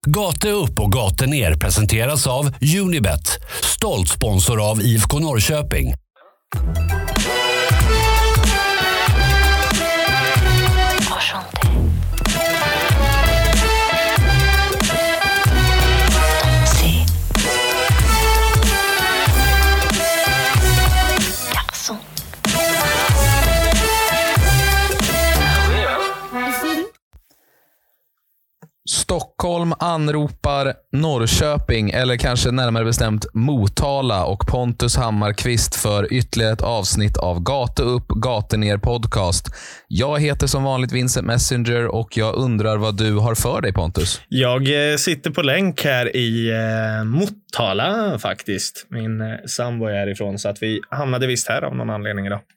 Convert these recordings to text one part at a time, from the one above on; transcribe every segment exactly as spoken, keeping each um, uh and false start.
Gate upp och gate ner presenteras av Unibet, stolt sponsor av I F K Norrköping. Stockholm anropar Norrköping, eller kanske närmare bestämt Motala, och Pontus Hammarkvist för ytterligare ett avsnitt av Gate upp, Gate ner podcast. Jag heter som vanligt Vincent Messenger och jag undrar vad du har för dig, Pontus. Jag eh, sitter på länk här i eh, Motala faktiskt. Min eh, sambo är ifrån, så att vi hamnade visst här av någon anledning idag.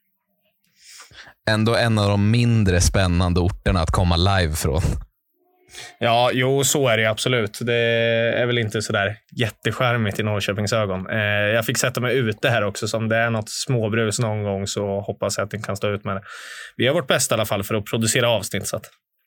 Ändå en av de mindre spännande orterna att komma live från. Ja, jo, så är det absolut. Det är väl inte så där jätteskärmigt i Norrköpings ögon. Eh, jag fick sätta mig ute här också. Som det är något småbrus någon gång, så hoppas jag att den kan stå ut med det. Vi har vårt bästa i alla fall för att producera avsnitt. Så att...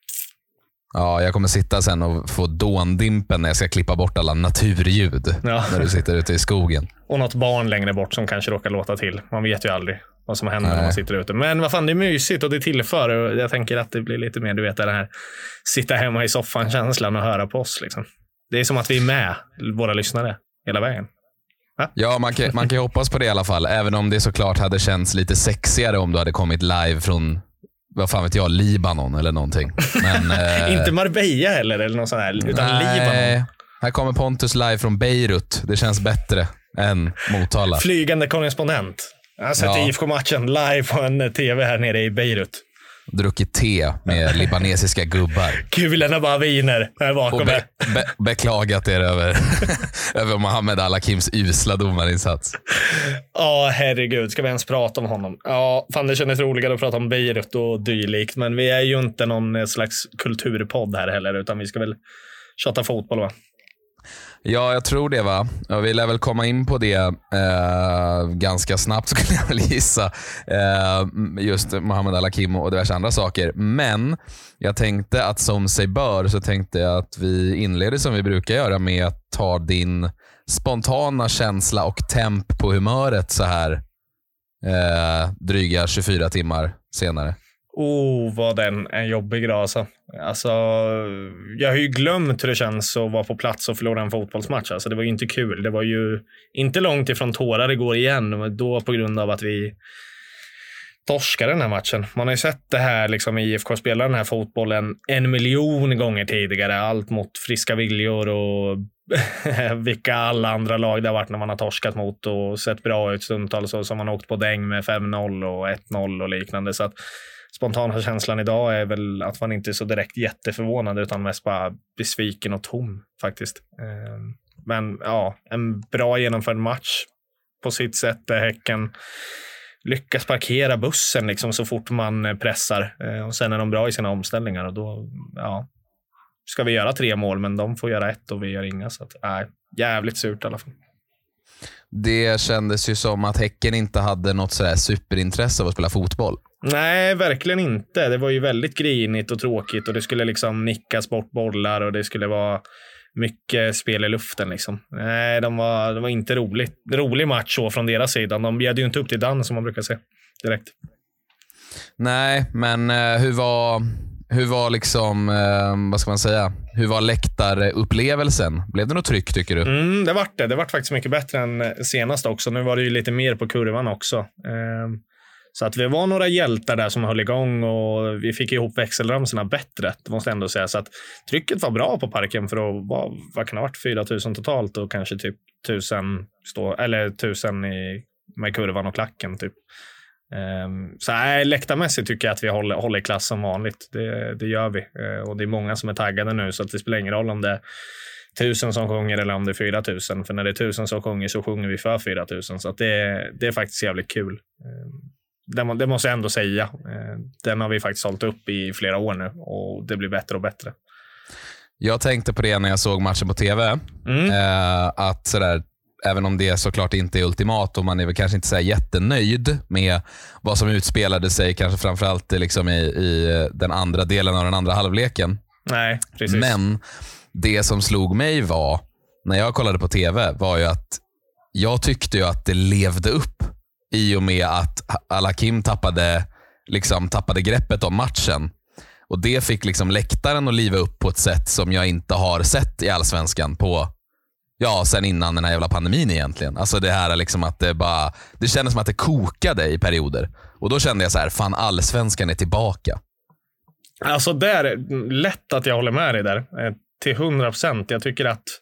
Ja, jag kommer sitta sen och få dåndimpen när jag ska klippa bort alla naturljud. Ja. När du sitter ute i skogen. Och något barn längre bort som kanske råkar låta till. Man vet ju aldrig vad som händer. Nej. När man sitter ute. Men vad fan, det är mysigt och det tillför. Och jag tänker att det blir lite mer, du vet, det här sitta hemma i soffan-känslan och höra på oss liksom. Det är som att vi är med, våra lyssnare, hela vägen. Ha? Ja, man kan, man kan ju hoppas på det i alla fall. Även om det såklart hade känts lite sexigare om du hade kommit live från, vad fan vet jag, Libanon eller någonting. Men, eh... inte Marbella heller eller något sånt här, utan nej, Libanon. Här kommer Pontus live från Beirut. Det känns bättre än Motala. Flygande korrespondent. Jag har sett ja. I F K-matchen live på en tv här nere i Beirut. Druckit te med libanesiska gubbar. Kulorna bara viner här bakom. Och be, be, beklagat er över, över Mohammed Al-Hakims usla domarinsats. Ja, oh, herregud. Ska vi ens prata om honom? Ja, fan, det kändes roligare att prata om Beirut och dylikt. Men vi är ju inte någon slags kulturpodd här heller, utan vi ska väl chatta fotboll, va? Ja, jag tror det, va. Jag vill väl komma in på det eh, ganska snabbt, skulle jag väl gissa. Eh, just Mohammed Al-Hakim och diverse andra saker. Men jag tänkte att som sig bör så tänkte jag att vi inleder som vi brukar göra med att ta din spontana känsla och temp på humöret så här eh, dryga tjugofyra timmar senare. Oh, vad den en jobbig grej alltså. Alltså, jag har ju glömt hur det känns att vara på plats och förlora en fotbollsmatch. Alltså, det var ju inte kul. Det var ju inte långt ifrån tårar igår igen. Men då på grund av att vi torskade den här matchen. Man har ju sett det här, liksom, I F K spela den här fotbollen en miljon gånger tidigare. Allt mot friska viljor och vilka alla andra lag det har varit när man har torskat mot och sett bra ut stundtals, så som man har åkt på däng med fem noll och ett noll och liknande. Så att spontana känslan idag är väl att man inte är så direkt jätteförvånad, utan mest bara besviken och tom faktiskt. Men ja, en bra genomförd match på sitt sätt där Häcken lyckas parkera bussen liksom så fort man pressar, och sen är de bra i sina omställningar, och då ja, ska vi göra tre mål, men de får göra ett och vi gör inga, så att nej, jävligt surt i alla fall. Det kändes ju som att Häcken inte hade något sådär superintresse av att spela fotboll. Nej, verkligen inte. Det var ju väldigt grinigt och tråkigt, och det skulle liksom nickas bort bollar och det skulle vara mycket spel i luften liksom. Nej, de var, det var inte roligt. Rolig match så från deras sida. De bjöd ju inte upp till dans, som man brukar säga direkt. Nej, men eh, hur var hur var liksom eh, vad ska man säga? Hur var läktarupplevelsen? Blev det något tryck, tycker du? Mm, det vart det. Det vart faktiskt mycket bättre än senast också. Nu var det ju lite mer på kurvan också. Eh, Så att vi var några hjältar där som höll igång, och vi fick ihop växelramserna bättre, det måste jag ändå säga. Så att trycket var bra på parken för att vara, vad kan det ha varit, fyra tusen totalt och kanske typ tusen stå, eller tusen i, med kurvan och klacken typ. Um, så nej, läktarmässigt tycker jag att vi håller, håller klass som vanligt. Det, det gör vi. Uh, och det är många som är taggade nu, så att det spelar ingen roll om det är tusen som sjunger eller om det är fyra tusen. För när det är tusen som sjunger så sjunger vi för fyra tusen. Så att det, det är faktiskt jävligt kul. Um, Det, det måste jag ändå säga. Den har vi faktiskt hållit upp i flera år nu, och det blir bättre och bättre. Jag tänkte på det när jag såg matchen på tv. Mm. Eh, att sådär, även om det såklart inte är ultimat och man är väl kanske inte så här jättenöjd med vad som utspelade sig, kanske framförallt liksom i, i den andra delen av den andra halvleken. Nej, precis. Men det som slog mig var, när jag kollade på tv, var ju att jag tyckte ju att det levde upp i och med att Al-Hakim tappade, liksom, tappade greppet om matchen. Och det fick liksom läktaren att liva upp på ett sätt som jag inte har sett i Allsvenskan på, ja, sen innan den här jävla pandemin egentligen. Alltså det här liksom att det bara, det kändes som att det kokade i perioder. Och då kände jag så här, fan, Allsvenskan är tillbaka. Alltså det är lätt att jag håller med dig där. Till hundra procent. Jag tycker att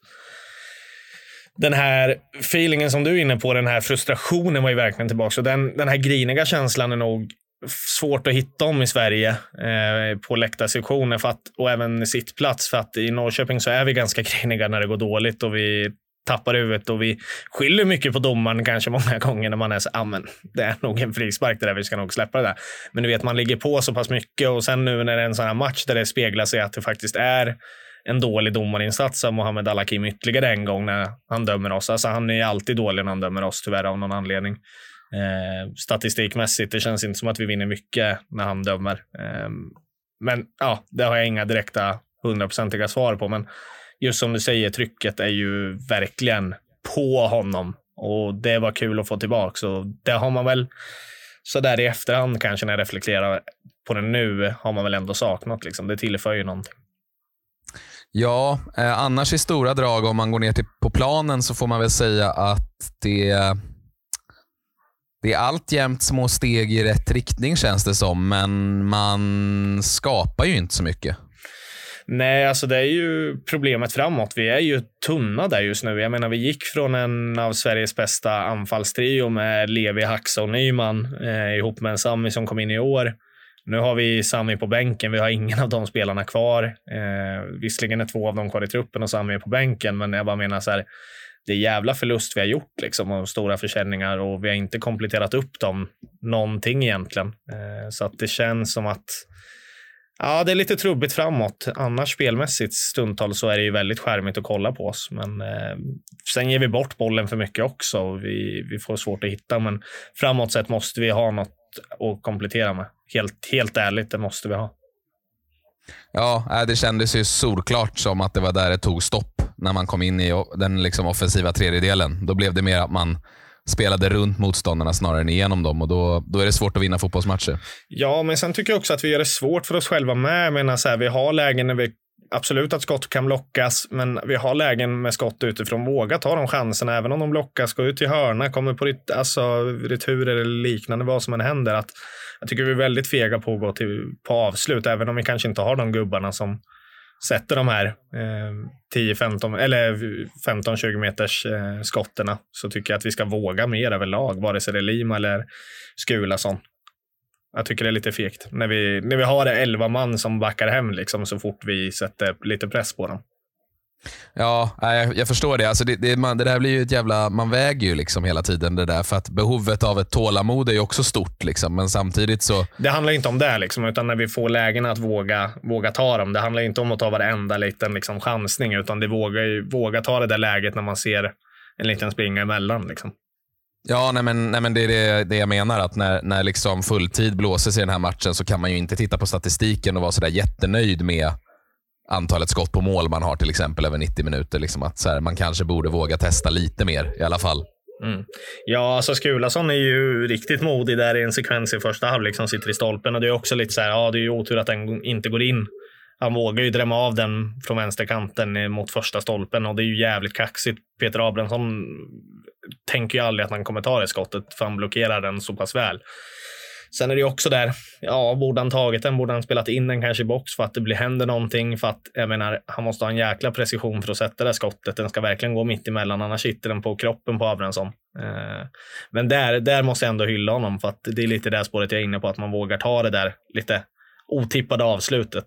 den här feelingen som du är inne på, den här frustrationen var ju verkligen tillbaka. Så den, den här griniga känslan är nog svårt att hitta om i Sverige eh, på läktarsektioner för att, och även sittplats, för att i Norrköping så är vi ganska griniga när det går dåligt och vi tappar huvudet och vi skyller mycket på domaren kanske många gånger när man är så, ah, men det är nog en frispark det där, vi ska nog släppa det där. Men du vet, man ligger på så pass mycket, och sen nu när det är en sån här match där det speglar sig att det faktiskt är en dålig domarinsats av Mohamed Al-Hakim ytterligare en gång när han dömer oss. Alltså han är alltid dålig när han dömer oss, tyvärr, av någon anledning. Eh, statistikmässigt, det känns inte som att vi vinner mycket när han dömer. Eh, men ja, det har jag inga direkta hundraprocentiga svar på. Men just som du säger, trycket är ju verkligen på honom. Och det var kul att få tillbaka. Så det har man väl, så där i efterhand kanske när jag reflekterar på det nu, har man väl ändå saknat. Liksom. Det tillför ju någonting. Ja, eh, annars i stora drag, om man går ner till på planen, så får man väl säga att det, det är alltjämt små steg i rätt riktning, känns det som. Men man skapar ju inte så mycket. Nej, alltså det är ju problemet framåt. Vi är ju tunna där just nu. Jag menar, vi gick från en av Sveriges bästa anfallstrio med Levi, Haxa och Nyman eh, ihop med en Sami som kom in i år. Nu har vi Sami på bänken. Vi har ingen av de spelarna kvar. Eh, visserligen är två av dem kvar i truppen och Sami är på bänken. Men jag bara menar så här, det är jävla förlust vi har gjort liksom, av stora försäljningar. Och vi har inte kompletterat upp dem någonting egentligen. Eh, så att det känns som att ja, det är lite trubbigt framåt. Annars spelmässigt stundtals så är det ju väldigt skärmigt att kolla på oss. Men eh, sen ger vi bort bollen för mycket också. Vi, vi får svårt att hitta. Men framåt sett måste vi ha något att komplettera med. Helt, helt ärligt, det måste vi ha. Ja, det kändes ju solklart som att det var där det tog stopp när man kom in i den liksom offensiva tredjedelen. Då blev det mer att man spelade runt motståndarna snarare än igenom dem, och då, då är det svårt att vinna fotbollsmatcher. Ja, men sen tycker jag också att vi gör det svårt för oss själva med. Jag menar så här, vi har lägen när vi absolut att skott kan blockas, men vi har lägen med skott utifrån. Våga ta de chanserna, även om de blockas, gå ut till hörna, kommer på rit, alltså, returer eller liknande, vad som än händer. Att, jag tycker vi är väldigt fega på att gå till, på avslut, även om vi kanske inte har de gubbarna som sätter de här eh, tio femton eller femton tjugo meters eh, skotterna, så tycker jag att vi ska våga mer överlag, vare sig det är Lima eller Skulason. Jag tycker det är lite fegt när vi, när vi har elva man som backar hem liksom, så fort vi sätter lite press på dem. Ja, jag, jag förstår det. Alltså det, det, man, det där blir ju ett jävla, man väger ju liksom hela tiden det där, för att behovet av ett tålamod är ju också stort liksom, men samtidigt så... Det handlar inte om det liksom, utan när vi får lägen att våga, våga ta dem. Det handlar inte om att ta varenda liten liksom chansning, utan det våga, våga ta det där läget när man ser en liten springa emellan liksom. Ja, nej men, nej men det är det, det jag menar, att när, när liksom fulltid blåses i den här matchen så kan man ju inte titta på statistiken och vara sådär jättenöjd med antalet skott på mål man har till exempel över nittio minuter. Liksom att så här, man kanske borde våga testa lite mer i alla fall. Mm. Ja, alltså Skulason är ju riktigt modig där i en sekvens i första halvlek som sitter i stolpen, och det är också lite så här, ja, det är ju otur att den inte går in. Han vågar ju drämma av den från vänsterkanten mot första stolpen, och det är ju jävligt kaxigt. Peter Abrahamsson tänker ju aldrig att han kommer ta det skottet, för han blockerar den så pass väl. Sen är det ju också där, ja, borde han tagit den, borde han spelat in den kanske i box för att det blir händer någonting, för att jag menar, han måste ha en jäkla precision för att sätta det skottet. Den ska verkligen gå mitt emellan, annars sitter den på kroppen på Abrahamsson. Eh, men där, där måste jag ändå hylla honom, för att det är lite det spåret jag är inne på, att man vågar ta det där lite otippade avslutet.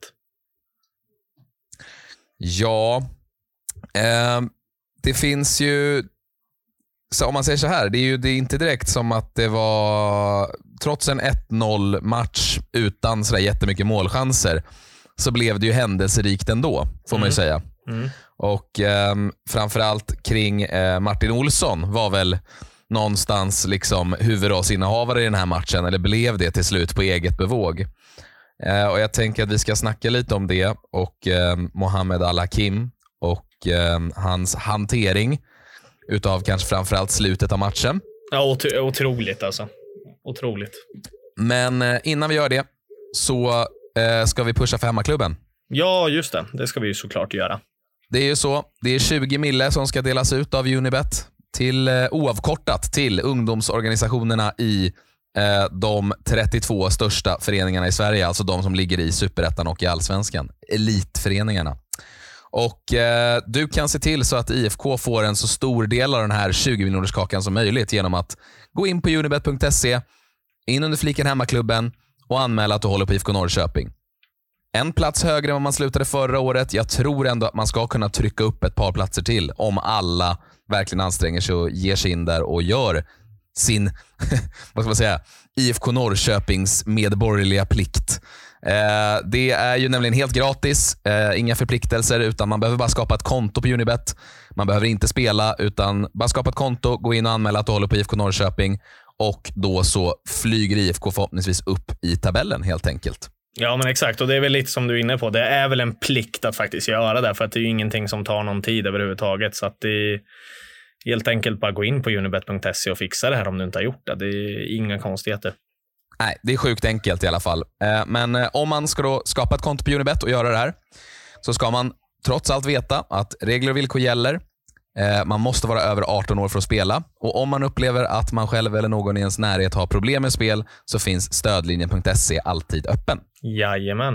Ja, eh, det finns ju, så om man säger så här, det är ju det är inte direkt som att det var, trots en ett noll match utan så där jättemycket målchanser, så blev det ju händelserikt ändå, får mm. man ju säga. Mm. Och eh, framförallt kring eh, Martin Olsson var väl någonstans liksom huvudrollsinnehavare i den här matchen, eller blev det till slut på eget bevåg. Eh, och jag tänker att vi ska snacka lite om det och eh, Mohamed Al-Hakim och eh, hans hantering utav kanske framförallt slutet av matchen. Ja, otro- otroligt alltså. Otroligt. Men eh, innan vi gör det så eh, ska vi pusha för hemmaklubben. Ja, just det. Det ska vi ju såklart göra. Det är ju så. Det är tjugo mille som ska delas ut av Unibet till eh, oavkortat till ungdomsorganisationerna i eh, de trettiotvå största föreningarna i Sverige. Alltså de som ligger i Superettan och i Allsvenskan. Elitföreningarna. Och eh, du kan se till så att I F K får en så stor del av den här tjugo miljoners kakan som möjligt genom att gå in på unibet punkt se, in under fliken hemmaklubben och anmäla att du håller på I F K Norrköping. En plats högre än vad man slutade förra året. Jag tror ändå att man ska kunna trycka upp ett par platser till om alla verkligen anstränger sig och ger sig in där och gör sin vad ska man säga, I F K Norrköpings medborgerliga plikt. Eh, det är ju nämligen helt gratis, eh, inga förpliktelser, utan man behöver bara skapa ett konto på Unibet. Man behöver inte spela, utan bara skapa ett konto, gå in och anmäla att du håller på I F K Norrköping, och då så flyger I F K förhoppningsvis upp i tabellen helt enkelt. Ja, men exakt, och det är väl lite som du är inne på. Det är väl en plikt att faktiskt göra det, för att det är ju ingenting som tar någon tid överhuvudtaget, så att det är helt enkelt bara gå in på unibet punkt se och fixa det här om du inte har gjort det. Det är inga konstigheter. Nej, det är sjukt enkelt i alla fall. Men om man ska då skapa ett konto på Unibet och göra det här, så ska man trots allt veta att regler och villkor gäller. Man måste vara över arton år för att spela. Och om man upplever att man själv eller någon i ens närhet har problem med spel, så finns stödlinjen punkt se alltid öppen. Jajamän.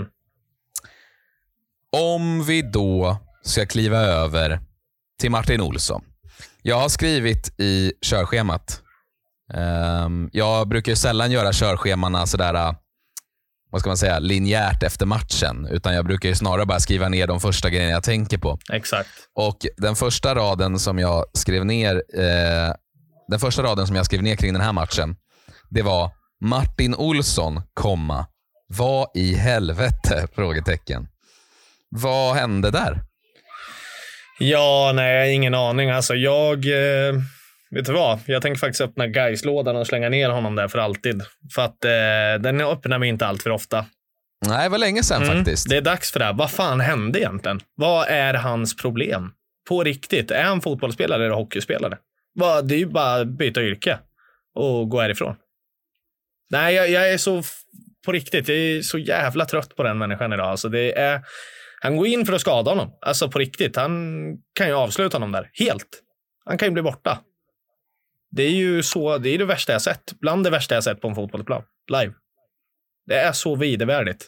Om vi då ska kliva över till Martin Olsson. Jag har skrivit i körschemat. Um, jag brukar ju sällan göra körschemana sådär, vad ska man säga, linjärt efter matchen, utan jag brukar ju snarare bara skriva ner de första grejerna jag tänker på. Exakt. Och den första raden som jag skrev ner eh, den första raden som jag skrev ner kring den här matchen, det var Martin Olsson, komma, vad i helvete? Frågetecken. Vad hände där? Ja, nej, ingen aning. Alltså jag, eh, vet du vad? Jag tänker faktiskt öppna Gais-lådan och slänga ner honom där för alltid. För att eh, den öppnar mig inte allt för ofta. Nej, det var länge sedan mm, faktiskt. Det är dags för det här. Vad fan hände egentligen? Vad är hans problem? På riktigt, är han fotbollsspelare eller hockeyspelare? Det är ju bara byta yrke och gå härifrån. Nej, jag, jag är så, på riktigt, jag är så jävla trött på den människan idag. Alltså det är, han går in för att skada honom. Alltså på riktigt, han kan ju avsluta honom där. Helt. Han kan ju bli borta. Det är ju så, det är det värsta jag sett. Bland det värsta jag sett på en fotbollsplan. Live. Det är så vidervärdigt.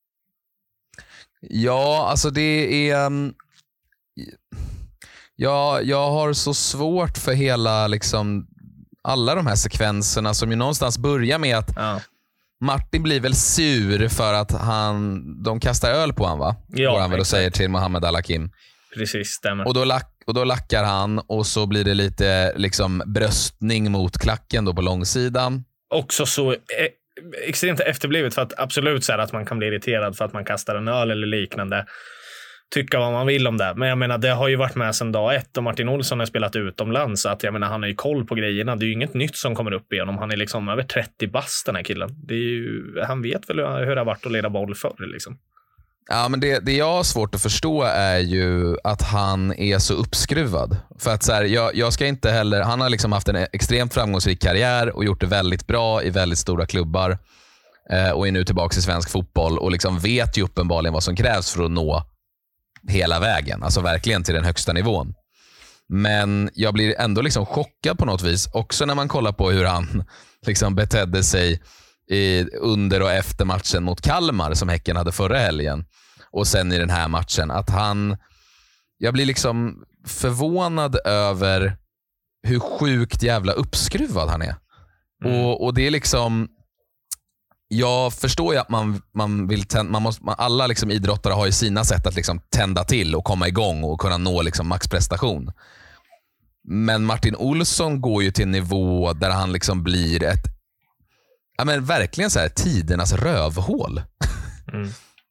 Ja, alltså det är... Um, ja, jag har så svårt för hela, liksom, alla de här sekvenserna som ju någonstans börjar med att ja. Martin blir väl sur för att han, de kastar öl på han, va? Ja, han väl och säger till Mohamed Al-Hakim. Precis, stämmer. Och då, lack, och då lackar han, och så blir det lite liksom bröstning mot klacken då på långsidan. Också så... E- extremt efterblivet, för att absolut så här att man kan bli irriterad för att man kastar en öl eller liknande, tycka vad man vill om det, men jag menar det har ju varit med sedan dag ett, och Martin Olsson har spelat utomlands, så att jag menar han har ju koll på grejerna. Det är ju inget nytt som kommer upp igen om han är liksom över trettio bast, den här killen. Det är ju, han vet väl hur det har varit att leda boll förr liksom. Ja, men det, det jag har svårt att förstå är ju att han är så uppskruvad. För att så här, jag, jag ska inte heller, han har liksom haft en extremt framgångsrik karriär och gjort det väldigt bra i väldigt stora klubbar, eh, och är nu tillbaka i svensk fotboll och liksom vet ju uppenbarligen vad som krävs för att nå hela vägen, alltså verkligen till den högsta nivån. Men jag blir ändå liksom chockad på något vis, också när man kollar på hur han liksom betedde sig i, under och efter matchen mot Kalmar som Häcken hade förra helgen, och sen i den här matchen, att han, jag blir liksom förvånad över hur sjukt jävla uppskruvad han är. Mm. Och, och det är liksom, jag förstår ju att man, man vill tända, man måste, man, alla liksom idrottare har ju sina sätt att liksom tända till och komma igång och kunna nå liksom maxprestation. Men Martin Olsson går ju till en nivå där han liksom blir ett, ja men verkligen så här tidernas rövhål. Mm.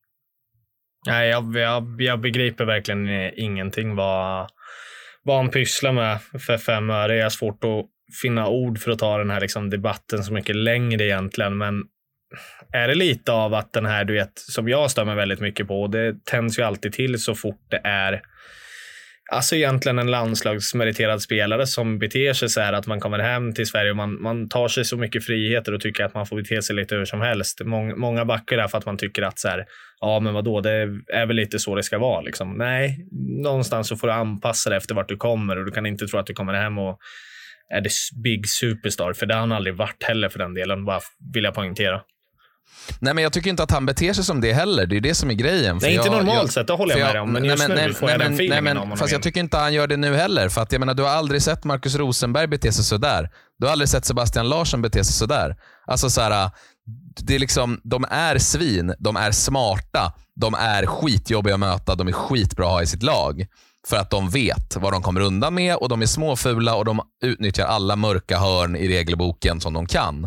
Nej, jag, jag, jag begriper verkligen ingenting vad, vad han pysslar med för fem öre. Det är svårt att finna ord för att ta den här liksom debatten så mycket längre egentligen, men är det lite av att den här, du vet, som jag stör mig väldigt mycket på, det tänds ju alltid till så fort det är Alltså egentligen en landslagsmeriterad spelare som beter sig så här att man kommer hem till Sverige och man, man tar sig så mycket friheter och tycker att man får bete sig lite hur som helst. Mång, många backar där för att man tycker att så här, ja men vadå, det är väl lite så det ska vara liksom. Nej, någonstans så får du anpassa dig efter vart du kommer och du kan inte tro att du kommer hem och är det big superstar, för det har han aldrig varit heller för den delen, bara vill jag poängtera. Nej, men jag tycker inte att han beter sig som det heller. Det är det som är grejen. För nej, jag, inte normalt jag, sett, det håller jag med dig om. Men just nej, nu nej, får jag nej, den feelingen nej, men, om honom. Fast jag tycker inte han gör det nu heller. För att jag menar, du har aldrig sett Marcus Rosenberg bete sig sådär. Du har aldrig sett Sebastian Larsson bete sig sådär. Alltså så här, det är liksom, de är svin, de är smarta, de är skitjobbiga att möta, de är skitbra att ha i sitt lag. För att de vet vad de kommer undan med och de är småfula och de utnyttjar alla mörka hörn i regelboken som de kan.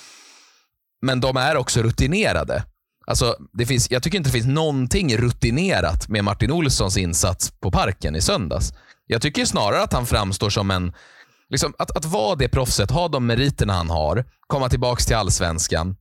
Men de är också rutinerade. Alltså, det finns, jag tycker inte det finns någonting rutinerat med Martin Olssons insats på Parken i söndags. Jag tycker snarare att han framstår som en... Liksom, att, att vara det proffset, ha de meriterna han har, komma tillbaka till allsvenskan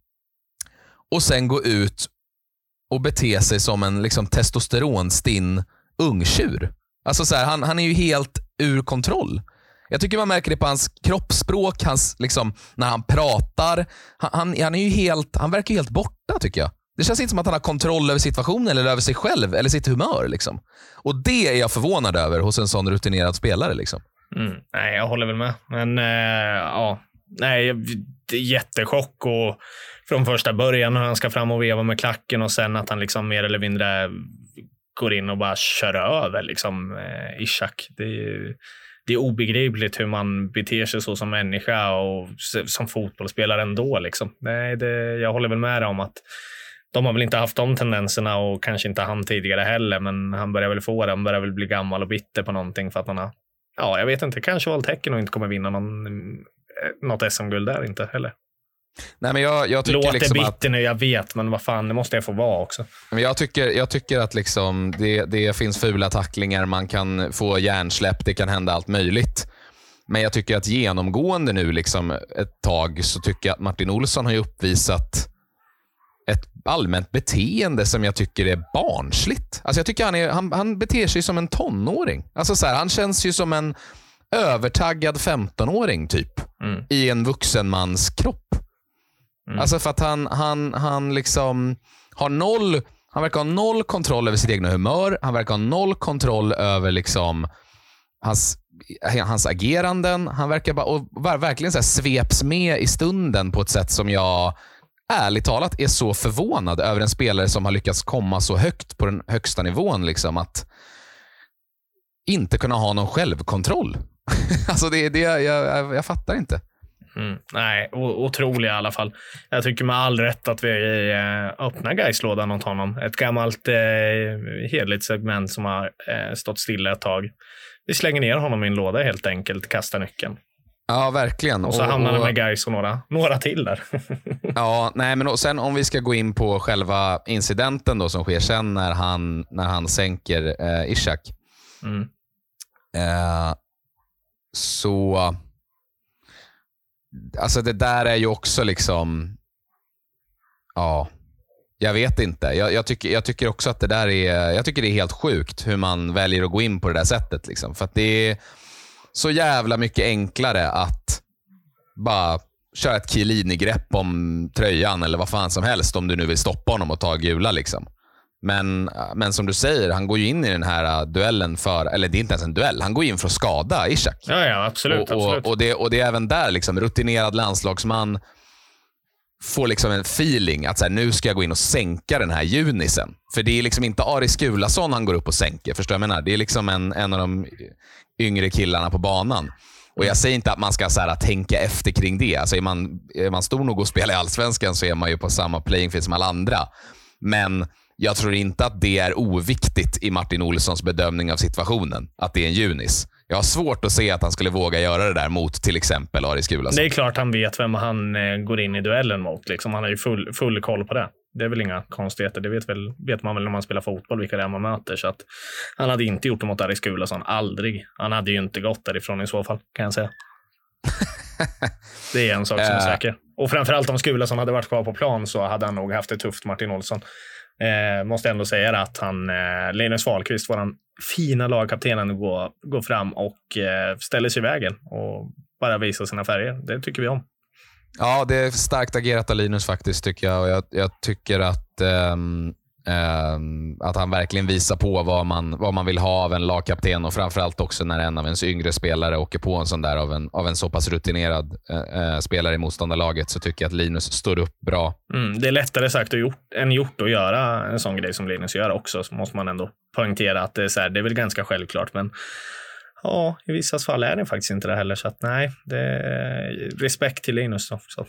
och sen gå ut och bete sig som en liksom, testosteronstinn ungtjur. Alltså så här, han, han är ju helt ur kontroll. Jag tycker man märker det på hans kroppsspråk, hans, liksom, när han pratar. Han, han, han, är ju helt, han verkar ju helt borta, tycker jag. Det känns inte som att han har kontroll över situationen eller över sig själv eller sitt humör. Liksom. Och det är jag förvånad över hos en sån rutinerad spelare. Liksom. Mm, nej, jag håller väl med. Men äh, ja, nej, det är jättechock och från första början när han ska fram och veva med klacken och sen att han liksom mer eller mindre går in och bara kör över liksom, eh, Ishak. Det är Det är obegripligt hur man beter sig så som människa och som fotbollsspelare ändå. Liksom. Nej, det, jag håller väl med om att de har väl inte haft de tendenserna och kanske inte han tidigare heller, men han börjar väl få det. Han börjar väl bli gammal och bitter på någonting för att han har, ja, jag vet inte, kanske valt tecken och inte kommer vinna någon, något S M-guld där inte heller. Nej, men jag, jag tycker låter liksom bitter att, nu, jag vet, men vad fan, det måste jag få vara också. Men jag tycker, jag tycker att liksom det, det finns fula tacklingar, man kan få hjärnsläpp, det kan hända allt möjligt. Men jag tycker att genomgående nu liksom ett tag så tycker jag att Martin Olsson har ju uppvisat ett allmänt beteende som jag tycker är barnsligt. Alltså jag tycker han, är, han, han beter sig som en tonåring. Alltså så här, han känns ju som en övertaggad femtonåring typ mm. i en vuxen mans kropp. Mm. Alltså för att han, han, han liksom har noll, han verkar ha noll kontroll över sitt egna humör. Han verkar ha noll kontroll över liksom hans, hans ageranden. Han verkar bara, och verkligen så här sveps med i stunden på ett sätt som jag ärligt talat är så förvånad över en spelare som har lyckats komma så högt på den högsta nivån liksom, att inte kunna ha någon självkontroll. Alltså det, det jag, jag, jag fattar inte. Mm, nej, o- otrolig i alla fall. Jag tycker med all rätt att vi eh, öppnar Gaislådan åt honom. Ett gammalt eh, hedligt segment som har eh, stått stilla ett tag. Vi slänger ner honom i en låda helt enkelt, kastar nyckeln. Ja, verkligen. Och så och, hamnar det med Gais och några, några till där. Ja, nej, men sen om vi ska gå in på själva incidenten då som sker sen när han, när han sänker eh, Ishak. Mm. Eh, så alltså det där är ju också liksom, ja, jag vet inte. Jag, jag, tycker, jag tycker också att det där är, jag tycker det är helt sjukt hur man väljer att gå in på det där sättet liksom. För att det är så jävla mycket enklare att bara köra ett Chiellini-grepp om tröjan eller vad fan som helst om du nu vill stoppa honom och ta gula liksom. Men, men som du säger, han går ju in i den här duellen för, eller det är inte ens en duell, han går in för att skada Ishak. Ja, ja, absolut. Och, absolut. och, och, det, och det är även där liksom, rutinerad landslagsman får liksom en feeling att så här, nu ska jag gå in och sänka den här junisen. För det är liksom inte Aris Gulason han går upp och sänker, förstår jag menar? Det är liksom en, en av de yngre killarna på banan. Och jag säger inte att man ska så här, tänka efter kring det. Alltså är man, är man stor nog att spela i Allsvenskan så är man ju på samma playing field som alla andra. Men jag tror inte att det är oviktigt i Martin Olssons bedömning av situationen. Att det är en junis. Jag har svårt att se att han skulle våga göra det där mot till exempel Aris Gulason. Det är klart han vet vem han eh, går in i duellen mot. Liksom. Han har ju full, full koll på det. Det är väl inga konstigheter. Det vet, väl, vet man väl när man spelar fotboll vilka det är man möter. Så att han hade inte gjort det mot Aris Gulason. Aldrig. Han hade ju inte gått därifrån i så fall, kan jag säga. Det är en sak som är säker. Och framförallt om Gulason hade varit kvar på plan så hade han nog haft det tufft, Martin Olsson. Eh, måste ändå säga att han, eh, Linus Wahlqvist, våran fina lagkaptenen, går, går fram och eh, ställer sig i vägen och bara visar sina färger. Det tycker vi om. Ja, det är starkt agerat av Linus faktiskt, tycker jag. Och jag, jag tycker att, um, um, att han verkligen visar på vad man, vad man vill ha av en lagkapten, och framförallt också när en av ens yngre spelare åker på en sån där av en, av en så pass rutinerad uh, spelare i motståndarlaget, så tycker jag att Linus står upp bra. Mm, det är lättare sagt och gjort, än gjort att göra en sån grej som Linus gör också, så måste man ändå poängtera att det är, så här, det är väl ganska självklart, men ja, i vissa fall är det faktiskt inte det heller, så att nej, det är respekt till Linus då, så.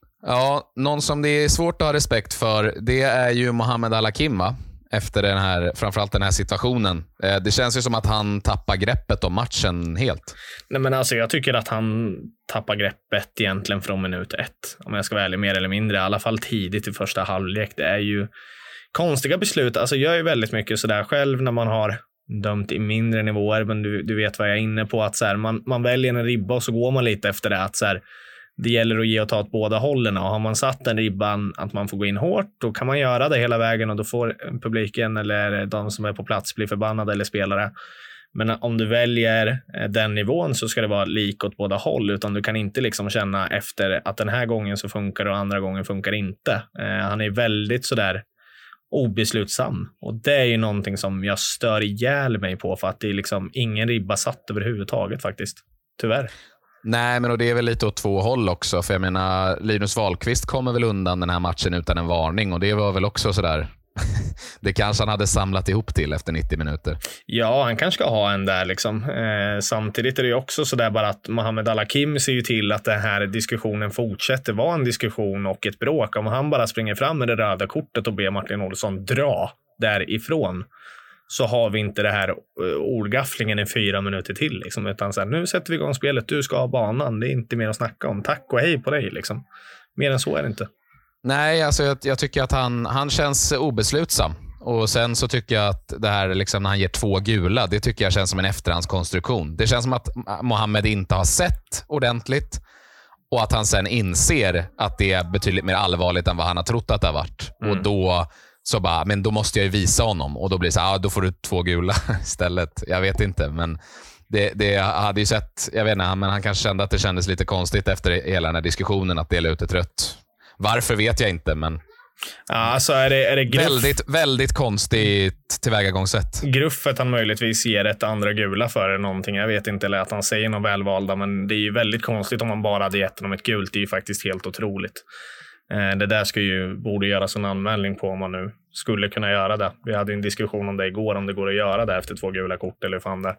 Ja, någon som det är svårt att ha respekt för, det är ju Mohamed Al-Hakim, va? Efter den här, framförallt den här situationen. Det känns ju som att han tappar greppet om matchen helt. Nej, men alltså jag tycker att han tappar greppet egentligen från minut ett. Om jag ska vara ärlig, mer eller mindre. I alla fall tidigt i första halvlek. Det är ju konstiga beslut. Alltså jag är ju väldigt mycket sådär själv när man har dömt i mindre nivåer. Men du, du vet vad jag är inne på. Att så här, man, man väljer en ribba och så går man lite efter det. Att så här, det gäller att ge och ta åt båda hållen, och har man satt den ribban att man får gå in hårt, då kan man göra det hela vägen, och då får publiken eller de som är på plats bli förbannade, eller spelare. Men om du väljer den nivån så ska det vara lika åt båda håll, utan du kan inte liksom känna efter att den här gången så funkar det och andra gången funkar inte. Eh, han är väldigt sådär obeslutsam, och det är ju någonting som jag stör ihjäl mig på, för att det är liksom ingen ribba satt överhuvudtaget faktiskt, tyvärr. Nej, men och det är väl lite åt två håll också. För jag menar, Linus Wahlqvist kommer väl undan den här matchen utan en varning. Och det var väl också sådär. Det kanske han hade samlat ihop till efter nittio minuter. Ja, han kanske ska ha en där liksom. Eh, samtidigt är det ju också sådär bara att Mohamed Al-Hakim ser ju till att den här diskussionen fortsätter vara en diskussion och ett bråk. Om han bara springer fram med det röda kortet och ber Martin Olsson dra därifrån, så har vi inte det här ordgafflingen i fyra minuter till liksom, utan så här, nu sätter vi igång spelet, du ska ha banan, det är inte mer att snacka om, tack och hej på dig liksom. Mer än så är det inte. Nej, alltså jag, jag tycker att han, han känns obeslutsam, och sen så tycker jag att det här liksom, när han ger två gula, det tycker jag känns som en efterhandskonstruktion. Det känns som att Mohamed inte har sett ordentligt, och att han sen inser att det är betydligt mer allvarligt än vad han har trott att det har varit. Mm. Och då så bara, men då måste jag ju visa honom. Och då blir det så här, ah, då får du två gula istället. Jag vet inte, men det, det hade ju sett, jag vet inte, men han kanske kände att det kändes lite konstigt efter hela den här diskussionen att dela ut ett rött. Varför vet jag inte, men ja, alltså är det, är det gruff... väldigt, väldigt konstigt tillvägagångssätt. Gruffet han möjligtvis ger ett andra gula för någonting, jag vet inte, eller att han säger något välvalda, men det är ju väldigt konstigt om man bara hade gett honom ett gult. Det är ju faktiskt helt otroligt. Det där ska ju, borde göras en anmälning på om man nu skulle kunna göra det. Vi hade en diskussion om det igår, om det går att göra det efter två gula kort eller hur fan det.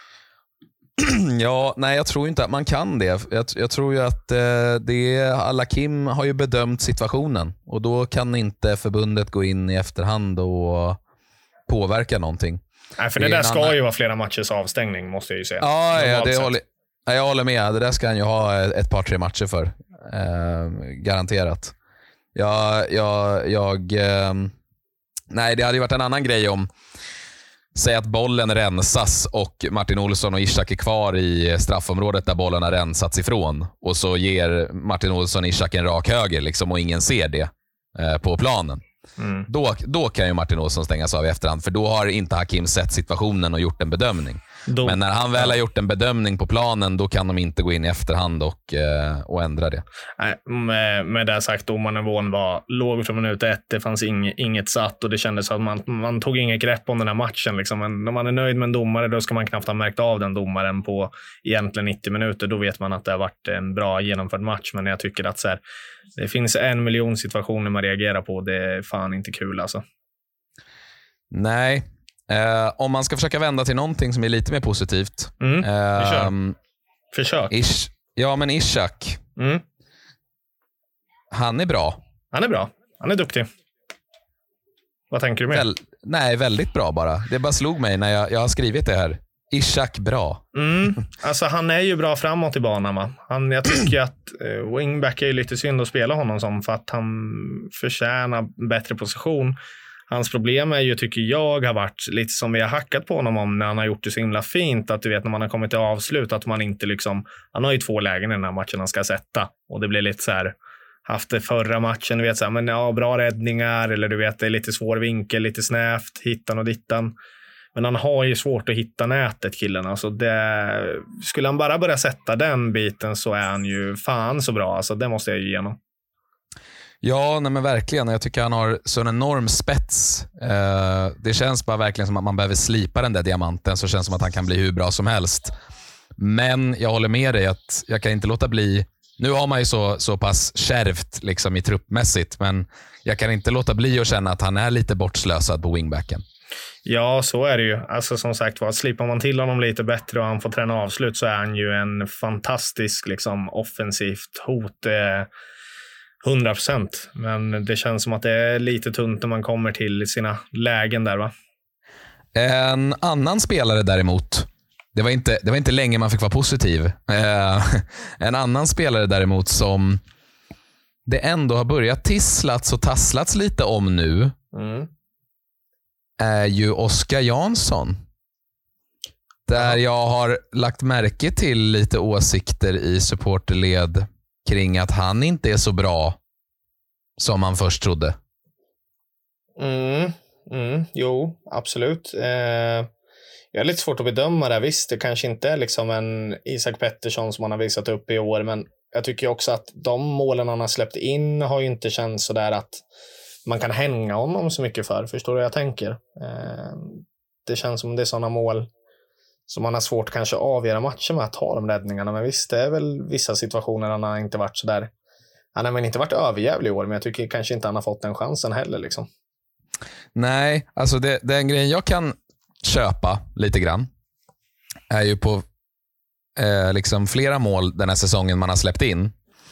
Ja, nej, jag tror inte att man kan det. Jag, jag tror ju att eh, det Al-Hakim har ju bedömt situationen, och då kan inte förbundet gå in i efterhand och påverka någonting. Nej, för det, det där ska annan... ju vara flera matchers avstängning, måste jag ju säga. Ja, ja det håller, jag håller med. Det där ska han ju ha ett par, tre matcher för. Eh, garanterat. Jag, jag, jag eh, nej, det hade ju varit en annan grej om, säg att bollen rensas och Martin Olsson och Ishak är kvar i straffområdet där bollen har rensats ifrån, och så ger Martin Olsson Ishak en rak höger liksom, och ingen ser det eh, på planen. Mm. Då, då kan ju Martin Olsson stängas av i efterhand, för då har inte Hakim sett situationen och gjort en bedömning. Då, Men när han väl har gjort en bedömning på planen, då kan de inte gå in i efterhand och, eh, och ändra det. Nej, med, med det sagt, domarnivån var låg från minut ett. Det fanns ing, inget satt, och det kändes att man, man tog inget grepp om den här matchen. Liksom. Men när man är nöjd med en domare, då ska man knappt ha märkt av den domaren på egentligen nittio minuter. Då vet man att det har varit en bra genomförd match. Men jag tycker att så här, det finns en miljon situationer man reagerar på. Det är fan inte kul alltså. Nej. Uh, om man ska försöka vända till någonting som är lite mer positivt. Mm, uh, Försök. Ish, ja, men Ishak. Mm. Han är bra. Han är bra. Han är duktig. Vad tänker du med? Väl, nej, väldigt bra bara. Det bara slog mig när jag, jag har skrivit det här. Ishak bra. Mm. Alltså han är ju bra framåt i banan, va? Han, jag tycker att uh, wingback är lite synd att spela honom som, för att han förtjänar bättre position. Hans problem är ju, tycker jag, har varit lite som vi har hackat på honom om när han har gjort det så himla fint, att du vet när man har kommit till avslut att man inte liksom, han har ju två lägen i den här matchen han ska sätta, och det blir lite så här, haft det förra matchen. Du vet, så här, men ja, bra räddningar eller du vet, det är lite svår vinkel, lite snävt, hittan och dittan. Men han har ju svårt att hitta nätet, killen. Alltså det, skulle han bara börja sätta den biten så är han ju fan så bra. Alltså det måste jag ge igenom. Ja, nej men verkligen. Jag tycker han har så en enorm spets. Eh, det känns bara verkligen som att man behöver slipa den där diamanten, så känns det som att han kan bli hur bra som helst. Men jag håller med dig att jag kan inte låta bli. Nu har man ju så, så pass kärvt liksom i truppmässigt, men jag kan inte låta bli att känna att han är lite bortslösad på wingbacken. Ja, så är det ju. Alltså som sagt, vad slipar man till honom lite bättre och han får träna avslut, så är han ju en fantastisk liksom, offensivt hot. Eh, hundra procent. Men det känns som att det är lite tunt när man kommer till sina lägen där, va? En annan spelare däremot, det var inte, det var inte länge man fick vara positiv. Eh, en annan spelare däremot som det ändå har börjat tisslats och tasslats lite om nu mm. är ju Oskar Jansson. Där jag har lagt märke till lite åsikter i supporterled kring att han inte är så bra som man först trodde. Mm, mm, jo, absolut. Eh, jag är lite svårt att bedöma det. Visst, det kanske inte är liksom en Isak Pettersson som man har visat upp i år, men jag tycker också att de målen han har släppt in har ju inte känts så där att man kan hänga honom så mycket för. Förstår du vad jag tänker? Eh, det känns som det är sådana mål som man har svårt kanske avgöra matcher med att ta de räddningarna. Men visst, det är väl vissa situationer han har inte varit så där. Han har väl inte varit överjävlig i år, men jag tycker kanske inte han har fått den chansen heller liksom. Nej, alltså det, den grejen jag kan köpa lite grann är ju på eh, liksom flera mål den här säsongen man har släppt in.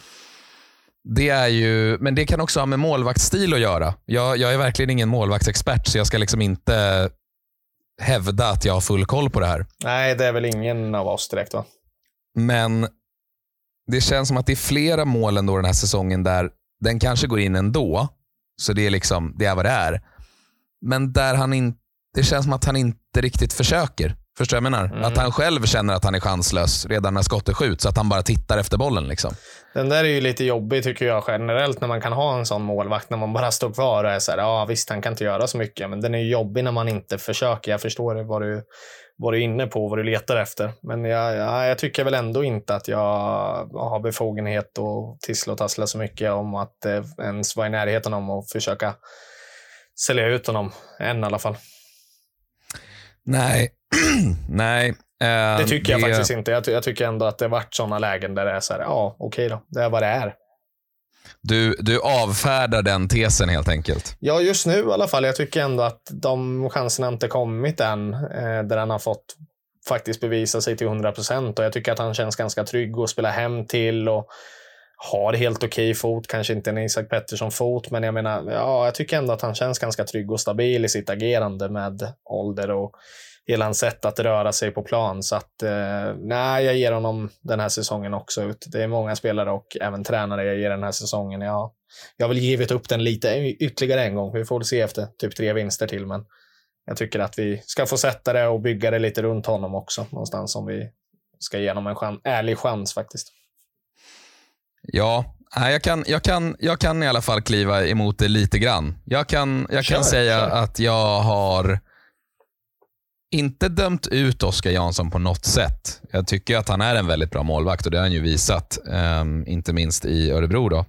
Det är ju, men det kan också ha med målvaktsstil att göra. Jag, jag är verkligen ingen målvaktsexpert, så jag ska liksom inte hävda att jag har full koll på det här. Nej, det är väl ingen av oss direkt, va? Men det känns som att det är flera mål ändå den här säsongen där den kanske går in ändå. Så det är liksom, det är vad det är. Men där han inte, det känns som att han inte riktigt försöker. Förstår jag menar? Mm. Att han själv känner att han är chanslös redan när skottet skjuts, så att han bara tittar efter bollen liksom. Den där är ju lite jobbig tycker jag generellt, när man kan ha en sån målvakt när man bara står kvar och är så här, ja visst han kan inte göra så mycket, men den är ju jobbig när man inte försöker. Jag förstår vad du, vad du är inne på, vad du letar efter, men jag, jag, jag tycker väl ändå inte att jag har befogenhet att tissla och tassla så mycket om att eh, ens vara i närheten om och försöka sälja ut honom än i alla fall. Nej, nej. Eh, det tycker jag det... faktiskt inte. Jag, jag tycker ändå att det varit sådana lägen där det är så här, ja okej då, det är vad det är. Du, du avfärdar den tesen helt enkelt. Ja, just nu i alla fall. Jag tycker ändå att de chanserna inte kommit än, eh, där han har fått faktiskt bevisa sig till hundra procent, och jag tycker att han känns ganska trygg att spela hem till och har helt okej fot, kanske inte en Isak Pettersson fot, men jag menar, ja, jag tycker ändå att han känns ganska trygg och stabil i sitt agerande med ålder och hela hans sätt att röra sig på plan. Så att eh, nej, jag ger honom den här säsongen också ut. Det är många spelare och även tränare jag ger den här säsongen. Ja, jag vill givit upp den lite ytterligare en gång. Vi får se efter typ tre vinster till, men jag tycker att vi ska få sätta det och bygga det lite runt honom också någonstans, om vi ska ge honom en chans, ärlig chans faktiskt. Ja, jag kan, jag, kan, jag kan i alla fall kliva emot det lite grann. Jag kan, jag kan kör, säga kör. att jag har inte dömt ut Oskar Jansson på något sätt. Jag tycker att han är en väldigt bra målvakt, och det har han ju visat, um, inte minst i Örebro då.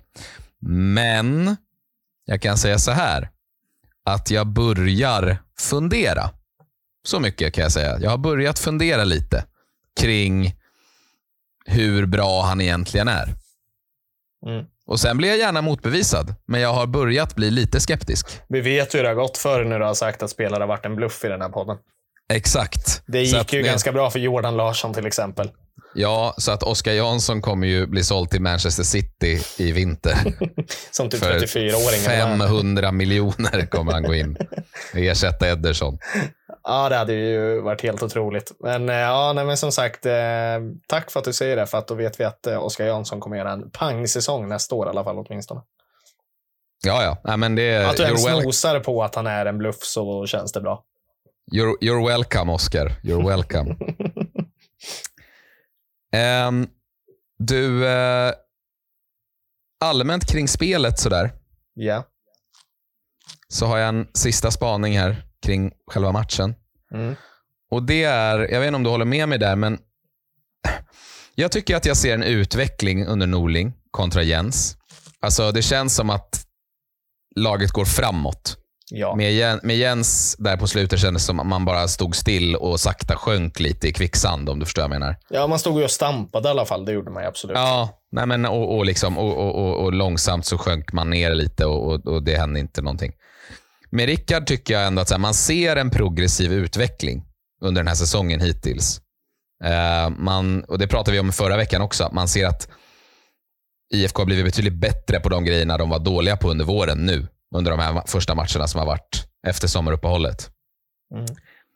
Men jag kan säga så här, att jag börjar fundera. Så mycket kan jag säga. Jag har börjat fundera lite kring hur bra han egentligen är. Mm. Och sen blir jag gärna motbevisad, men jag har börjat bli lite skeptisk. Vi vet hur det har gått för när du har sagt att spelare har varit en bluff i den här podden. Exakt. Det gick ju det... ganska bra för Jordan Larsson till exempel. Ja, så att Oskar Jansson kommer ju bli såld till Manchester City i vinter. Som typ trettiofyra-åring. femhundra miljoner kommer han gå in och ersätta Ederson. Ja, det hade ju varit helt otroligt. Men ja, nej, men som sagt, eh, tack för att du säger det, för att då vet vi att eh, Oskar Jansson kommer göra en pang-säsong nästa år i alla fall åtminstone. Ja, ja. Nej, men det, att du ens well... nosar på att han är en bluff, så känns det bra. You're, you're welcome, Oscar. You're welcome. um, du, uh, allmänt kring spelet sådär. Ja. Så har jag en sista spaning här kring själva matchen. Mm. Och det är, jag vet inte om du håller med mig där, men jag tycker att jag ser en utveckling under Norling kontra Jens. Alltså det känns som att laget går framåt. Ja. Med, Jens, med Jens där på slutet kändes det som att man bara stod still och sakta sjönk lite i kvicksand, om du förstår vad jag menar. Ja, man stod ju och stampade i alla fall, det gjorde man ju absolut. Ja, nej men, och, och, liksom, och, och, och, och långsamt så sjönk man ner lite och, och, och det hände inte någonting. Med Rickard tycker jag ändå att så här, man ser en progressiv utveckling under den här säsongen hittills. Uh, man, och det pratade vi om förra veckan också. Man ser att I F K har blivit betydligt bättre på de grejerna de var dåliga på under våren nu. Under de här första matcherna som har varit efter sommaruppehållet. Mm.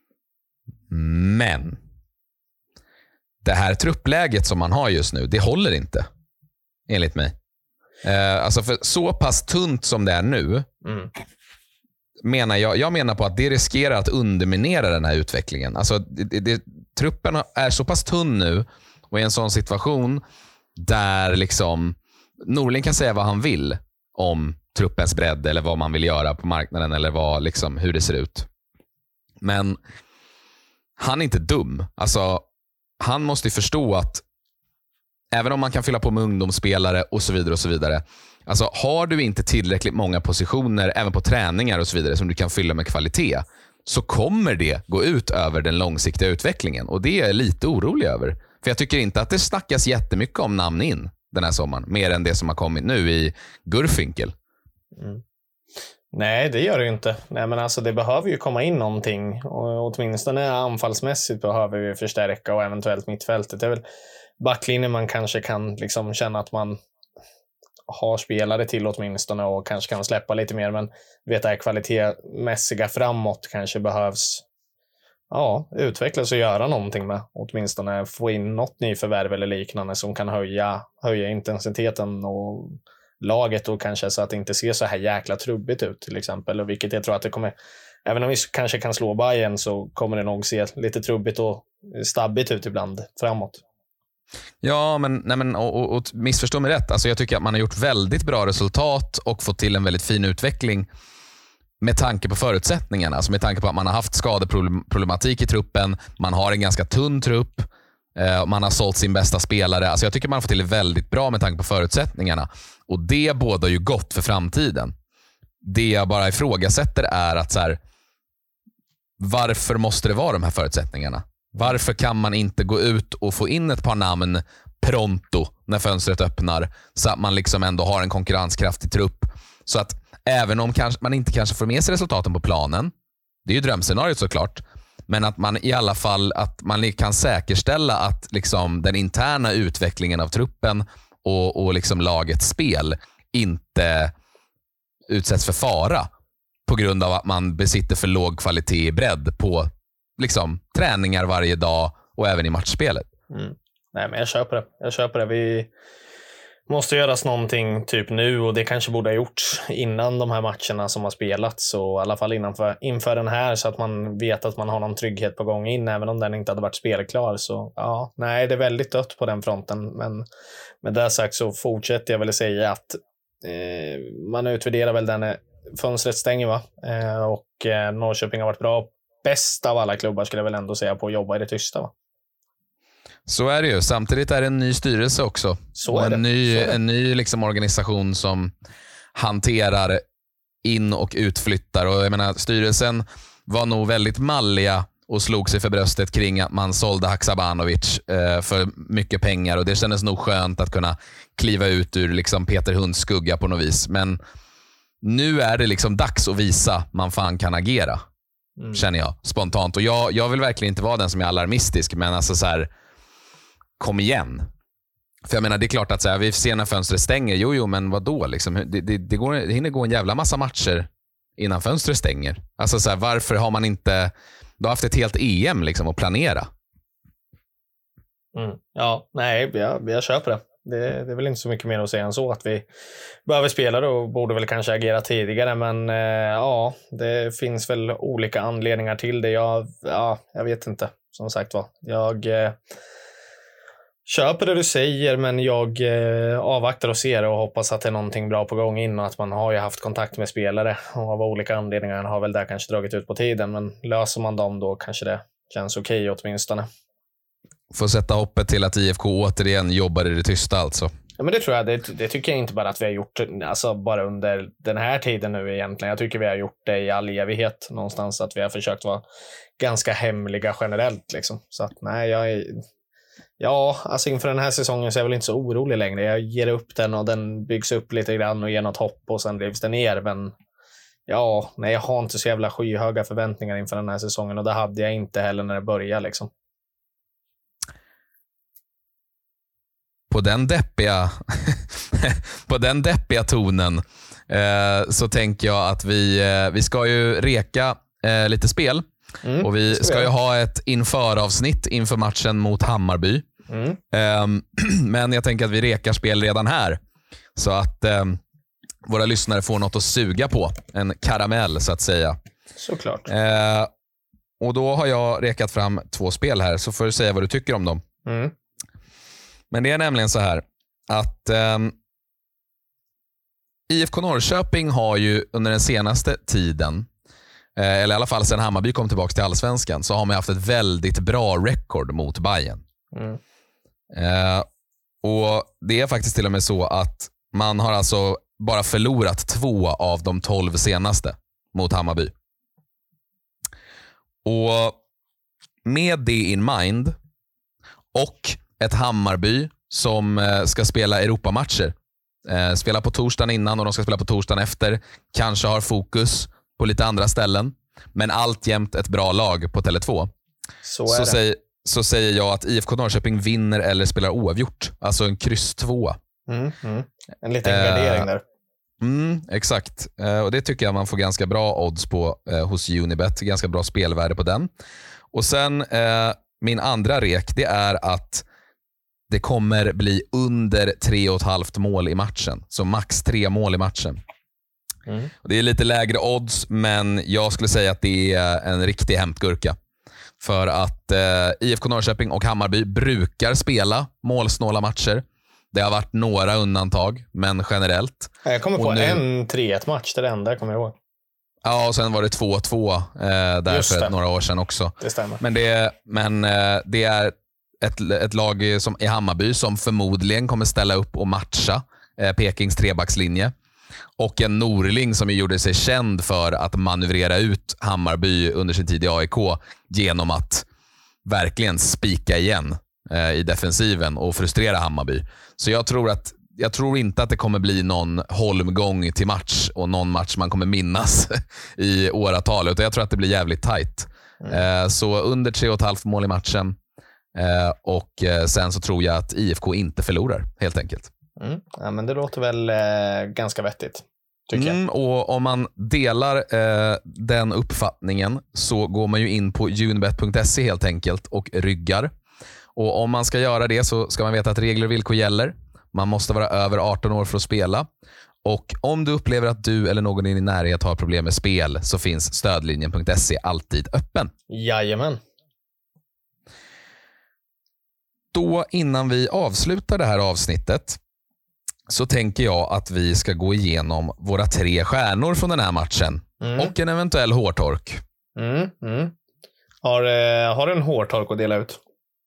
Men det här truppläget som man har just nu, det håller inte. Enligt mig. Uh, alltså för så pass tunt som det är nu Mm. menar jag, jag menar på att det riskerar att underminera den här utvecklingen. Alltså det, det, det, truppen är så pass tunn nu och i en sån situation där liksom Norling kan säga vad han vill om truppens bredd eller vad man vill göra på marknaden eller vad, liksom, hur det ser ut. Men han är inte dum. Alltså, han måste ju förstå att även om man kan fylla på med ungdomsspelare och så vidare och så vidare. Alltså, har du inte tillräckligt många positioner även på träningar och så vidare som du kan fylla med kvalitet, så kommer det gå ut över den långsiktiga utvecklingen. Och det är jag lite orolig över. För jag tycker inte att det snackas jättemycket om namn in den här sommaren. Mer än det som har kommit nu i Gurfinkel. Mm. Nej, det gör det ju inte. Nej, men alltså, det behöver ju komma in någonting. Och åtminstone anfallsmässigt behöver vi förstärka och eventuellt mittfältet. Det är väl backlinjen man kanske kan liksom känna att man har spelare till åtminstone och kanske kan släppa lite mer, men vet att kvalitetsmässiga framåt kanske behövs ja, utvecklas och göra någonting med. Åtminstone få in något nyförvärv eller liknande som kan höja, höja intensiteten och laget och kanske så att det inte ser så här jäkla trubbigt ut till exempel. Och vilket jag tror att det kommer, även om vi kanske kan slå Bayern, så kommer det nog se lite trubbigt och stabbigt ut ibland framåt. Ja, men, nej men och, och, och missförstå mig rätt. Alltså jag tycker att man har gjort väldigt bra resultat och fått till en väldigt fin utveckling med tanke på förutsättningarna. Alltså med tanke på att man har haft skadeproblematik i truppen. Man har en ganska tunn trupp. Eh, man har sålt sin bästa spelare. Alltså jag tycker man har fått till det väldigt bra med tanke på förutsättningarna. Och det bådar ju gott för framtiden. Det jag bara ifrågasätter är att så här, varför måste det vara de här förutsättningarna? Varför kan man inte gå ut och få in ett par namn pronto när fönstret öppnar, så att man liksom ändå har en konkurrenskraftig trupp, så att även om kanske, man inte kanske får med sig resultaten på planen, det är ju drömscenariot såklart, men att man i alla fall att man kan säkerställa att liksom den interna utvecklingen av truppen och, och liksom lagets spel inte utsätts för fara på grund av att man besitter för låg kvalitet i bredd på liksom träningar varje dag och även i matchspelet. Mm. Nej, men jag köper det. Jag köper det. Vi måste göras någonting typ nu, och det kanske borde ha gjorts innan de här matcherna som har spelats, och i alla fall inför, inför den här, så att man vet att man har någon trygghet på gång in, även om den inte hade varit spelklar. Så ja, nej, det är väldigt dött på den fronten, men med det sagt så fortsätter jag väl säga att eh, man utvärderar väl den fönstret stänger, va? Eh, och eh, Norrköping har varit bra. Bäst av alla klubbar skulle jag väl ändå säga på att jobba i det tysta, va? Så är det ju. Samtidigt är det en ny styrelse också. Så och är en, det. ny, Så är det. en ny liksom organisation som hanterar in- och utflyttar. Och jag menar, styrelsen var nog väldigt malliga och slog sig för bröstet kring att man sålde Haksabanovic eh, för mycket pengar. Och det kändes nog skönt att kunna kliva ut ur liksom Peter Hunds skugga på något vis. Men nu är det liksom dags att visa man fan kan agera. Mm. Känner jag spontant. Och jag, jag vill verkligen inte vara den som är alarmistisk, men alltså så här, kom igen. För jag menar, det är klart att så här, vi ser när fönstret stänger. Jo, jo, men vadå? Liksom, det, det, det, går, det hinner gå en jävla massa matcher innan fönstret stänger. Alltså så här, varför har man inte du har haft ett helt E M liksom att planera? Mm. Ja, nej, jag, jag köper det. det. Det är väl inte så mycket mer att säga än så, att vi behöver spela och borde väl kanske agera tidigare, men eh, ja, det finns väl olika anledningar till det. Jag, ja, jag vet inte, som sagt var. Jag eh, köper det du säger, men jag eh, avvaktar och ser och hoppas att det är någonting bra på gång in och att man har ju haft kontakt med spelare och av olika anledningar har väl där kanske dragit ut på tiden, men löser man dem då kanske det känns okej okay, åtminstone. Får sätta hoppet till att I F K återigen jobbar i det tysta alltså. Ja, men det tror jag, det, det tycker jag inte bara att vi har gjort alltså bara under den här tiden nu egentligen. Jag tycker vi har gjort det i all evighet någonstans, att vi har försökt vara ganska hemliga generellt liksom. Så att nej, jag är, ja, alltså inför den här säsongen så är jag väl inte så orolig längre. Jag ger upp den och den byggs upp lite grann och ger något hopp och sen drivs den ner, men ja, nej, jag har inte så jävla skyhöga förväntningar inför den här säsongen och det hade jag inte heller när det började liksom. På den deppiga på den deppiga tonen eh, så tänker jag att vi, eh, vi ska ju reka eh, lite spel mm, och vi ska ju ha ett införavsnitt inför matchen mot Hammarby. Mm. Eh, men jag tänker att vi rekar spel redan här så att eh, våra lyssnare får något att suga på, en karamell så att säga. Såklart. Eh, och då har jag rekat fram två spel här, så får du säga vad du tycker om dem. Mm. Men det är nämligen så här att eh, I F K Norrköping har ju under den senaste tiden, eh, eller i alla fall sedan Hammarby kom tillbaka till Allsvenskan, så har man haft ett väldigt bra rekord mot Bayern. Mm. Eh, och det är faktiskt till och med så att man har alltså bara förlorat två av de tolv senaste mot Hammarby. Och med det in mind och ett Hammarby som ska spela Europamatcher. Eh, spela på torsdagen innan och de ska spela på torsdagen efter. Kanske har fokus på lite andra ställen. Men alltjämt ett bra lag på Tele två. Så, så, säg, så säger jag att I F K Norrköping vinner eller spelar oavgjort. Alltså en kryss två. Mm, mm. En liten eh, gardering där. Mm, exakt. Eh, och det tycker jag man får ganska bra odds på eh, hos Unibet. Ganska bra spelvärde på den. Och sen eh, min andra rek, det är att det kommer bli under tre och ett halvt mål i matchen. Så max tre mål i matchen. Mm. Och det är lite lägre odds, men jag skulle säga att det är en riktig hämtgurka. För att eh, I F K Norrköping och Hammarby brukar spela målsnåla matcher. Det har varit några undantag, men generellt. Jag kommer på nu, en tre ett match, det är det enda jag kommer ihåg. Ja, och sen var det två två eh, där Just för det. några år sedan också. Det stämmer. Men det, men, eh, det är ett, ett lag som i Hammarby som förmodligen kommer ställa upp och matcha eh, Pekings trebackslinje. Och en Norling som gjorde sig känd för att manövrera ut Hammarby under sin tid i A I K genom att verkligen spika igen eh, i defensiven och frustrera Hammarby. Så jag tror att jag tror inte att det kommer bli någon holmgång till match och någon match man kommer minnas i åratal, utan jag tror att det blir jävligt tajt. Mm. Eh, så under tre och ett halvt mål i matchen eh, och eh, sen så tror jag att I F K inte förlorar helt enkelt. Mm. Ja, men det låter väl eh, ganska vettigt, tycker mm, jag. Och om man delar eh, den uppfattningen så går man ju in på unibet punkt se helt enkelt och ryggar. Och om man ska göra det så ska man veta att regler och villkor gäller. Man måste vara över arton år för att spela. Och om du upplever att du eller någon i din närhet har problem med spel så finns stödlinjen punkt se alltid öppen. Jajamän. Då innan vi avslutar det här avsnittet så tänker jag att vi ska gå igenom våra tre stjärnor från den här matchen. Mm. Och en eventuell hårtork. Mm, mm. Har, eh, har du en hårtork att dela ut?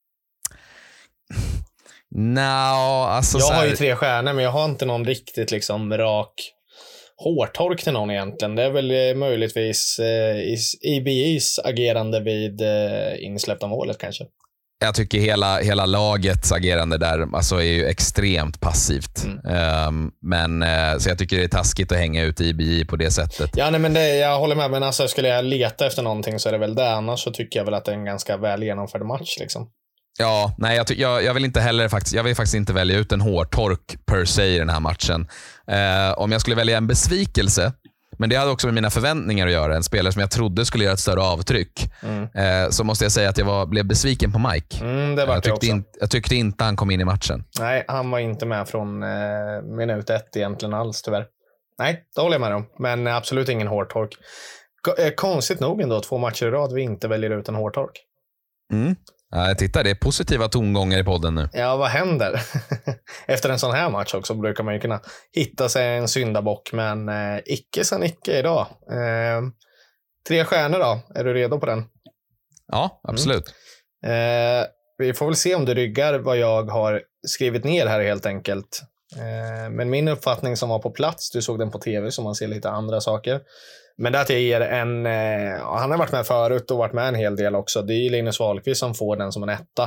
No, alltså jag så här... har ju tre stjärnor, men jag har inte någon riktigt liksom rak hårtork till någon egentligen. Det är väl möjligtvis eh, I B I's agerande vid eh, insläppta målet kanske. Jag tycker hela, hela lagets agerande där alltså, är ju extremt passivt. Mm. Um, men, uh, så jag tycker det är taskigt att hänga ut I B I på det sättet. Ja, nej, men det, jag håller med. Men alltså, skulle jag leta efter någonting så är det väl det. Annars så tycker jag väl att det är en ganska väl genomförd match. Liksom. Ja, nej, jag, jag, jag vill inte heller faktiskt, jag vill faktiskt inte välja ut en hårtork per se i den här matchen. Uh, om jag skulle välja en besvikelse, men det hade också med mina förväntningar att göra. En spelare som jag trodde skulle göra ett större avtryck. Mm. Eh, så måste jag säga att jag var, blev besviken på Mike. Mm, det var jag, tyckte in, jag tyckte inte han kom in i matchen. Nej, han var inte med från eh, minut ett egentligen alls tyvärr. Nej, det håller jag med om. Men absolut ingen hårtork. K- eh, konstigt nog ändå, två matcher i rad vi inte väljer ut en hårtork. Mm. Ja, titta, det är positiva tongångar i podden nu. Ja, vad händer? Efter en sån här match också brukar man ju kunna hitta sig en syndabock, men eh, icke sa Nicke idag. Eh, tre stjärnor då, är du redo på den? Ja, absolut. Mm. Eh, vi får väl se om du ryggar vad jag har skrivit ner här helt enkelt. Eh, men min uppfattning som var på plats, du såg den på tv så man ser lite andra saker. Men det att jag ger en, eh, han har varit med förut och varit med en hel del också. Det är Linus Wahlqvist som får den som en etta.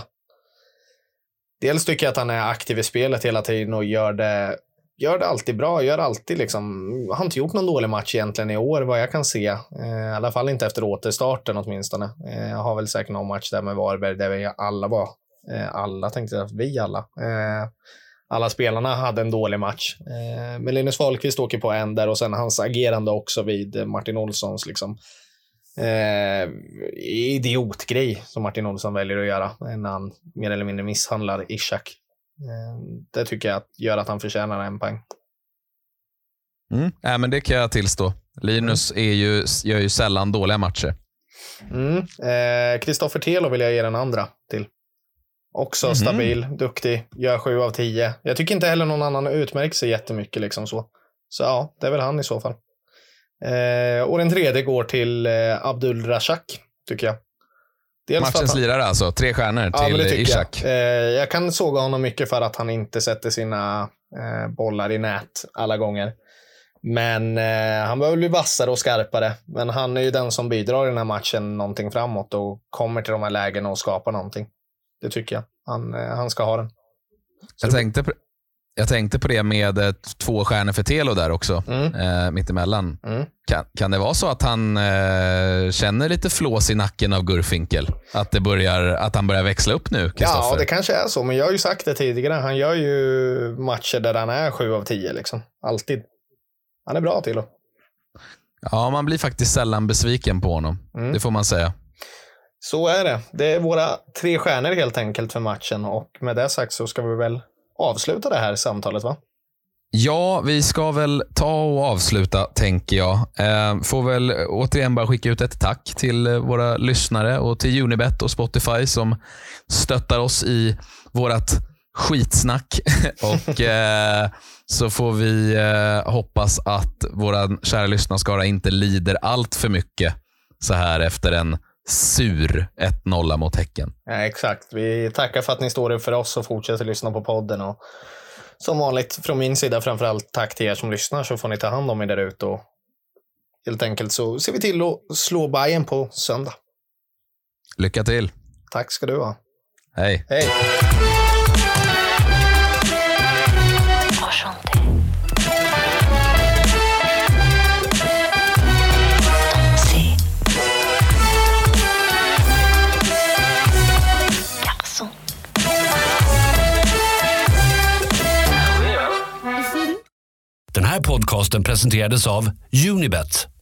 Dels tycker jag att han är aktiv i spelet hela tiden och gör det, gör det alltid bra. Gör alltid liksom, har inte gjort någon dålig match egentligen i år vad jag kan se. Eh, I alla fall inte efter återstarten åtminstone. Eh, jag har väl säkert någon match där med Varberg där vi alla var. Eh, alla tänkte jag, vi alla. Eh, Alla spelarna hade en dålig match. Eh, men Linus Wahlqvist åker på en där och sen hans agerande också vid Martin Olssons liksom, eh, idiotgrej som Martin Olsson väljer att göra när han mer eller mindre misshandlar Ishak. Eh, det tycker jag gör att han förtjänar en poäng. Mm. Ja, men det kan jag tillstå. Linus är ju, gör ju sällan dåliga matcher. Mm. Kristoffer eh, Telo vill jag ge den andra till. Också mm-hmm. stabil, duktig, gör sju av tio. Jag tycker inte heller någon annan utmärker sig jättemycket liksom så. Så ja, det är väl han i så fall. Eh, och den tredje går till eh, Abdul Razak, tycker jag. Dels Matchens han... lirare alltså, tre stjärnor ja, till Ishak. Jag. Eh, jag kan såga honom mycket för att han inte sätter sina eh, bollar i nät alla gånger. Men eh, han behöver bli vassare och skarpare. Men han är ju den som bidrar i den här matchen någonting framåt och kommer till de här lägena och skapar någonting. Det tycker jag. Han, han ska ha den. Jag tänkte, på, jag tänkte på det med eh, två stjärnor för Telo där också. Mm. Eh, mittemellan. Mm. Kan, kan det vara så att han eh, känner lite flås i nacken av Gurfinkel? Att, det börjar, att han börjar växla upp nu, Kristoffer? Ja, det kanske är så. Men jag har ju sagt det tidigare. Han gör ju matcher där han är sju av tio. Liksom. Alltid. Han är bra Telo. Ja, man blir faktiskt sällan besviken på honom. Mm. Det får man säga. Så är det. Det är våra tre stjärnor helt enkelt för matchen. Och med det sagt så ska vi väl avsluta det här samtalet, va? Ja, vi ska väl ta och avsluta, tänker jag. Eh, får väl återigen bara skicka ut ett tack till våra lyssnare och till Unibet och Spotify som stöttar oss i vårat skitsnack. och eh, så får vi eh, hoppas att våra kära lyssnarskara inte lider allt för mycket så här efter en sur ett noll mot Häcken. Ja, exakt. Vi tackar för att ni står upp för oss och fortsätter lyssna på podden. Och som vanligt från min sida framförallt tack till er som lyssnar, så får ni ta hand om er där ute. Och helt enkelt så ser vi till att slå Bayern på söndag. Lycka till. Tack ska du ha. Hej. Hej. Den här podcasten presenterades av Unibet,